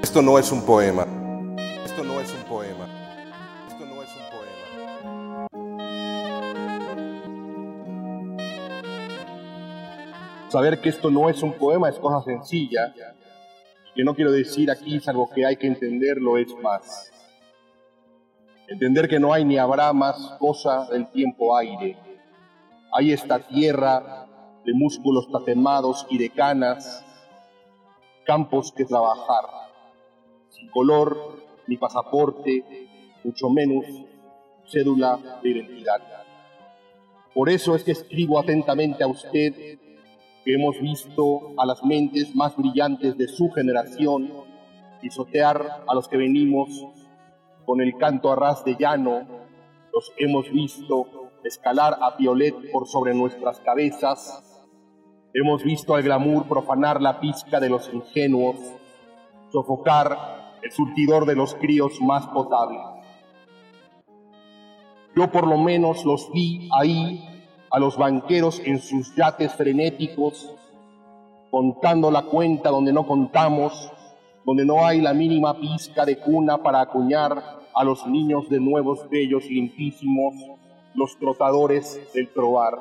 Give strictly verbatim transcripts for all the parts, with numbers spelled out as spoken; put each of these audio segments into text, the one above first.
Esto no es un poema. Esto no es un poema. Esto no es un poema. Saber que esto no es un poema es cosa sencilla. Que no quiero decir aquí, salvo que hay que entenderlo, es más. Entender que no hay ni habrá más cosa del tiempo aire. Hay esta tierra de músculos tatemados y de canas, campos que trabajar, sin color ni pasaporte, mucho menos cédula de identidad. Por eso es que escribo atentamente a usted, que hemos visto a las mentes más brillantes de su generación pisotear a los que venimos con el canto a ras de llano, los hemos visto escalar a piolet por sobre nuestras cabezas, hemos visto al glamour profanar la pizca de los ingenuos, sofocar el surtidor de los críos más potables. Yo por lo menos los vi ahí, a los banqueros en sus yates frenéticos, contando la cuenta donde no contamos, donde no hay la mínima pizca de cuna para acuñar a los niños de nuevos bellos limpísimos, los trotadores del trovar.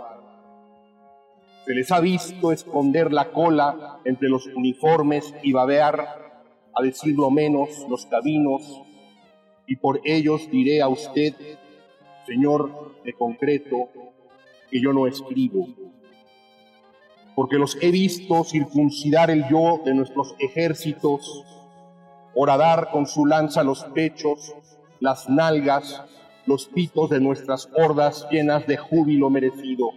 Se les ha visto esconder la cola entre los uniformes y babear, a decirlo menos, los caminos, y por ellos diré a usted, señor de concreto, que yo no escribo, porque los he visto circuncidar el yo de nuestros ejércitos, horadar con su lanza los pechos, las nalgas, los pitos de nuestras hordas llenas de júbilo merecido.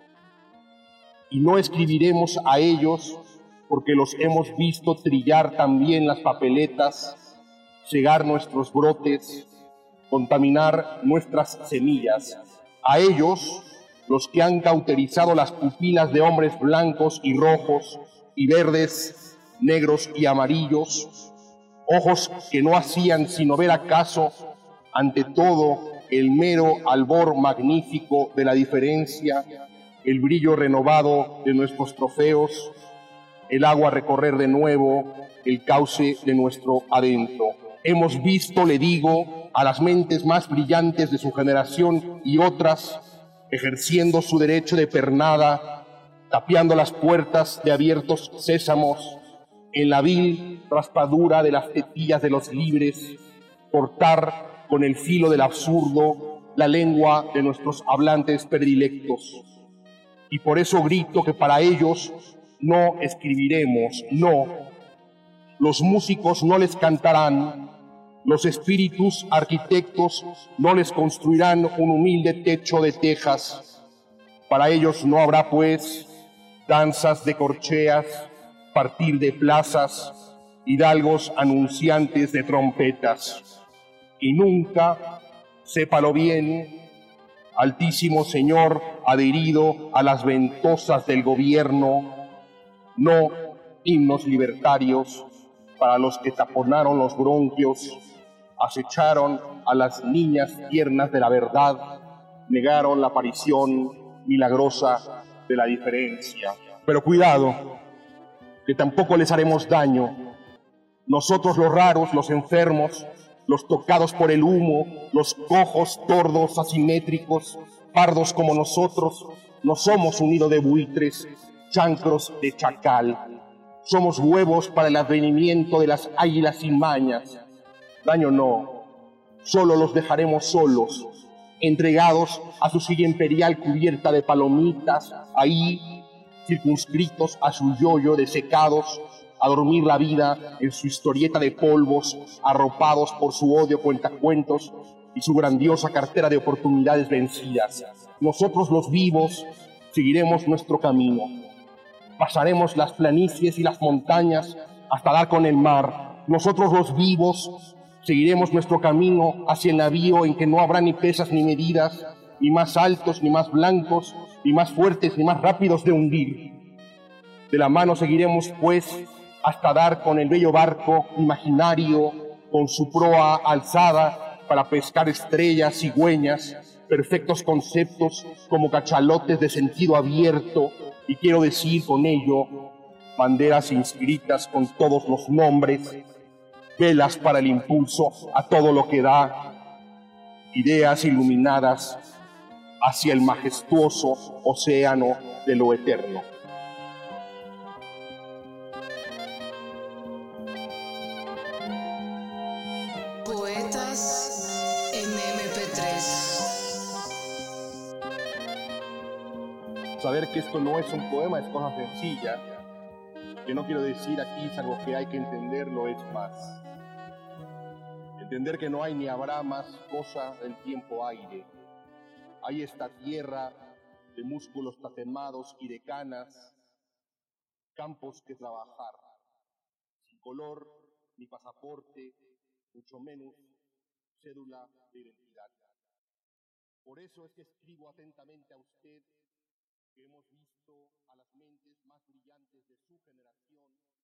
Y no escribiremos a ellos porque los hemos visto trillar también las papeletas, cegar nuestros brotes, contaminar nuestras semillas. A ellos, los que han cauterizado las pupilas de hombres blancos y rojos y verdes, negros y amarillos, ojos que no hacían sino ver acaso, ante todo, el mero albor magnífico de la diferencia, el brillo renovado de nuestros trofeos, el agua recorrer de nuevo el cauce de nuestro adentro. Hemos visto, le digo, a las mentes más brillantes de su generación y otras ejerciendo su derecho de pernada, tapiando las puertas de abiertos sésamos, en la vil raspadura de las tetillas de los libres, cortar con el filo del absurdo la lengua de nuestros hablantes predilectos. Y por eso grito que para ellos no escribiremos, no. Los músicos no les cantarán, los espíritus arquitectos no les construirán un humilde techo de tejas. Para ellos no habrá, pues, danzas de corcheas, partir de plazas, hidalgos anunciantes de trompetas. Y nunca, sépalo bien, altísimo señor adherido a las ventosas del gobierno, no himnos libertarios para los que taponaron los bronquios, acecharon a las niñas tiernas de la verdad, negaron la aparición milagrosa de la diferencia. Pero cuidado, que tampoco les haremos daño. Nosotros los raros, los enfermos, los tocados por el humo, los cojos, tordos, asimétricos, pardos como nosotros, no somos un nido de buitres, chancros de chacal. Somos huevos para el advenimiento de las águilas sin mañas. Daño no, solo los dejaremos solos, entregados a su silla imperial cubierta de palomitas, ahí, circunscritos a su yoyo desecados, a dormir la vida en su historieta de polvos, arropados por su odio cuentacuentos y su grandiosa cartera de oportunidades vencidas. Nosotros los vivos seguiremos nuestro camino. Pasaremos las planicies y las montañas hasta dar con el mar. Nosotros los vivos seguiremos nuestro camino hacia el navío en que no habrá ni pesas ni medidas, ni más altos ni más blancos, ni más fuertes ni más rápidos de hundir. De la mano seguiremos, pues, hasta dar con el bello barco imaginario, con su proa alzada para pescar estrellas, cigüeñas, perfectos conceptos como cachalotes de sentido abierto, y quiero decir con ello banderas inscritas con todos los nombres, velas para el impulso a todo lo que da, ideas iluminadas hacia el majestuoso océano de lo eterno. Poetas en eme pe tres. Saber que esto no es un poema es cosa sencilla. Que no quiero decir aquí, salvo que hay que entenderlo, es más. Entender que no hay ni habrá más cosa del tiempo aire. Hay esta tierra de músculos tatemados y de canas, campos que trabajar, sin color ni pasaporte, mucho menos cédula de identidad. Por eso es que escribo atentamente a usted, que hemos visto a las mentes más brillantes de su generación